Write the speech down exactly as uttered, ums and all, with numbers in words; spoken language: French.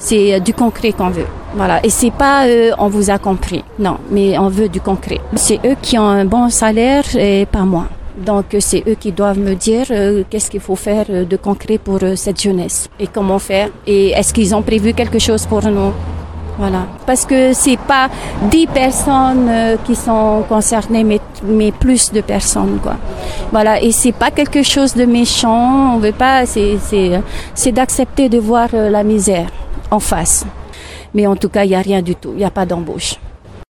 C'est du concret qu'on veut. Voilà. Et c'est pas euh, on vous a compris. Non, mais on veut du concret. C'est eux qui ont un bon salaire et pas moi. Donc c'est eux qui doivent me dire euh, qu'est-ce qu'il faut faire de concret pour euh, cette jeunesse et comment faire. Et est-ce qu'ils ont prévu quelque chose pour nous? Voilà. Parce que c'est pas dix personnes euh, qui sont concernées, mais, mais plus de personnes, quoi. Voilà. Et c'est pas quelque chose de méchant. On veut pas, c'est, c'est, c'est d'accepter de voir euh, la misère en face. Mais en tout cas, il y a rien du tout. Il y a pas d'embauche.